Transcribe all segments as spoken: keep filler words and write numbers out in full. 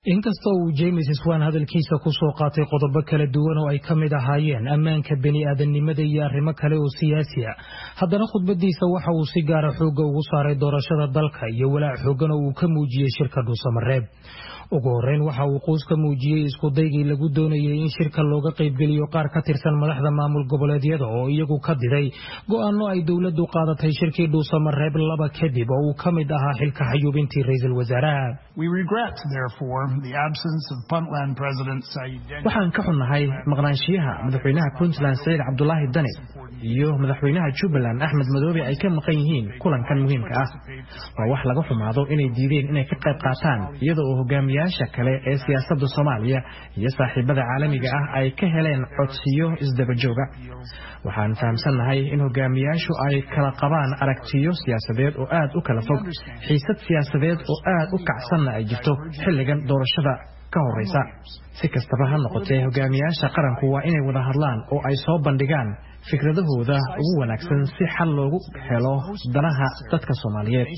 inkastoo uu James Swan hadalkiisa ku soo qaatay qodobo kala duwan oo ay ka mid ahaayeen ammaanka bini'aadanimada iyo arrimo kale oo siyaasi ah haddana khudbadiisa waxa uu si gaar ah xoog ugu saaray doorashada dalka iyo walaac xoogan oo uu ka muujiyay shirka Dhuusamareeb ugu horeyn waxa uu qoys ka muujiyay isku daygii lagu doonayay in shirka looga qayb geliyo qaar ka tirsan madaxda maamul goboleedyada oo iyagu ka diday go'aano ay dawladdu qaadatay shirkii Dhuusamareeb laba kadib oo uu ka mid ahaa xilka xayuubintii ra'iisul wasaaraha. We regret therefore the absence of Puntland President Said Deni. Waxaan ka xunnahay maqnaanshiyaha madaxweynaha Puntland Said Abdullahi Deni iyo madaxweynaha Jubaland Ahmed Madoobe ay ka maqan yihiin kulankan muhiimka ah. Waa wax laga xumaado inay diideen inay ka qayb qaataan iyadoo uu hogaamiyaasha kale ee siyaasadda Soomaaliya iyo saaxiibada caalamiga ah ay ka heleen codsiyo isdaba jooga. Waxaan fahamsanahay in hogaamiyaashu ay kala qabaan aragtiyo siyaasadeed oo aad u kala fog xiisad siyaasadeed oo aad u kacsan ay jirto xilligan doorashada ka horeysa. Si kastaba ha noqotee hogaamiyaasha qaranku waa inay wada hadlaan oo ay soo bandhigaan fikradahooda ugu wanaagsan si xal loogu helo danaha dadka Soomaaliyeed.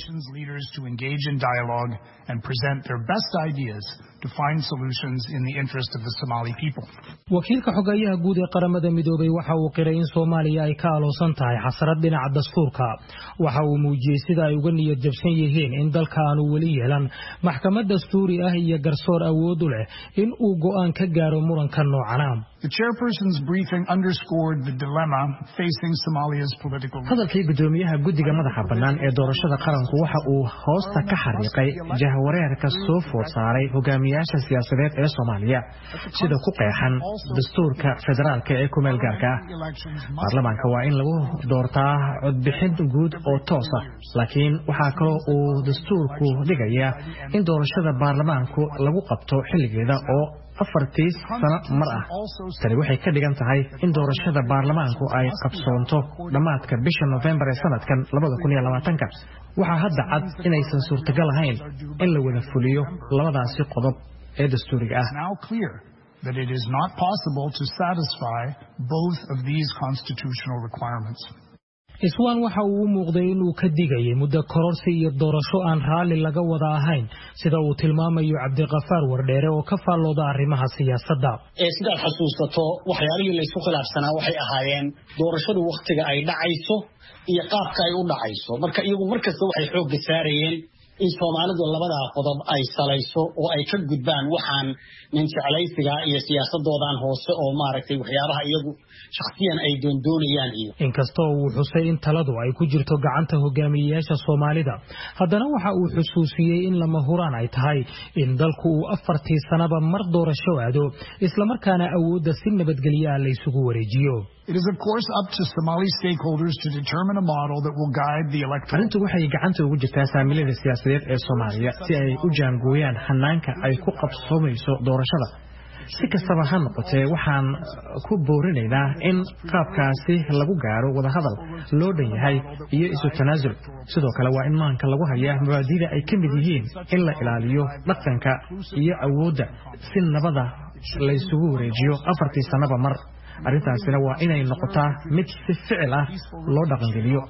Wakiilka xogayaha guud ee qaramada midoobay waxa uu qiray in Soomaaliya ay ka aloosan tahay xasarad dhinaca dastuurka. Waxa uu muujiyay sida ay uga niyad jabsan yihiin in dalka aanu weli yeelan maxkamad dastuuri ah iyo garsoor awood u leh in uu go'aan ka gaaro muranka noocan ah. The chairperson's briefing underscored the dilemma facing Somalia's political. Hadalkii gudoomiyaha guddiga madaxa bannaan ee doorashada qaranku waxa uu hoosta ka xariiqay jahwareerka soo food saaray hogaamiyaasha siyaasadeed ee Soomaaliya sida ku qeexan dastuurka federaalka ee ku meel gaarka ah. Baarlamaanka waa in lagu doortaa codbixin guud oo toos ah, laakiin waxa kale oo uu dastuurku dhigayaa in doorashada baarlamaanku lagu qabto xilligeeda oo afartii sano mar ah. Tani waxay ka dhigan tahay in doorashada baarlamaanku ay qabsoonto dhamaadka bisha November ee sanadkan laba kun iyo labaatan. Waxa hadda cad inaysan suurtagal ahayn in la wada fuliyo labadaasi qodob ee dastuuriga ah. That it is not possible to satisfy both of these constitutional requirements. Iswaan waxa uu u muuqday inuu ka digayay muddo kororsi iyo doorasho aan raali laga wada ahayn sida uu tilmaamayo Cabdiqafaar Wardheere oo ka faallooda arrimaha siyaasadda. Ee sida xasuusato waxyaalihii la isku khilaafsanaa waxay ahaayeen doorashadu waqtiga ay dhacayso iyo qaabka ay u dhacayso. Marka iyagu markasta waxay xoog saarayeen in Soomaalidu labada qodob ay salayso oo ay ka gudbaan waxaan nin jeclaysiga iyo siyaasadoodan hoose oo maaragtay waxyaabaha iyagu shakhsiyan ay doondoonayaan iyo inkastoo uu xusay in taladu ay ku jirto gacanta hogaamiyayaasha Soomaalida haddana waxa uu xusuusiyay in lama huraan ay tahay in dalku uu afartii sanaba mar doorasho aado isla markaana awoodda si nabadgelyo ah la isugu wareejiyo. It is of course up to Somali stakeholders to determine a model that will guide the electoral. Arrintu waxay gacanta ugu jirtaa saamilada siyaasadeed ee Soomaaliya si ay u jaangooyaan hanaanka ay ku qabsoomayso doorashada. Si kastaba ha noqotee waxaan ku boorinaynaa in qaabkaasi lagu gaaro wada hadal loo dhan yahay iyo isu tanaasul. Sidoo kale waa in maanka lagu hayaa mabaadi'da ay ka mid yihiin in la ilaaliyo dhaqanka iyo awoodda si nabada la isugu wareejiyo afartii sanaba mar. Arrintaasina waa inay noqotaa mid si ficil ah loo dhaqangeliyo.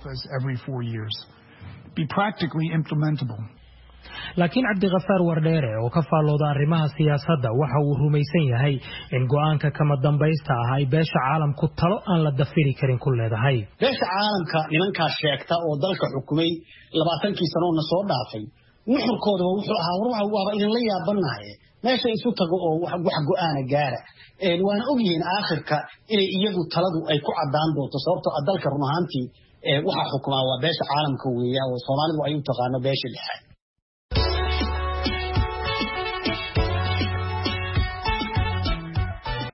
Be practically implementable. Laakiin Cabdiqafaar Wardheere oo ka faallooda arrimaha siyaasadda waxa uu rumaysan yahay in go'aanka kama dambaysta ah ay beesha caalamku talo aan la dafiri karin ku leedahay. Beesha caalamka nimanka sheegta oo dalka xukumay labaatankii sano na soo dhaafay nuxurkooda wuxuu ahaa waxa waaba in la yaabanahay meesha isu tago oo wax go'aan gaara ee waan ogyihiin aakhirka inay iyagu taladu ay ku cadaan doonto sababtoo ah dalka run ahaantii waxa xukumaa waa beesha caalamka weeyaa oo Soomaalidu ay u taqaano beesha lixaad.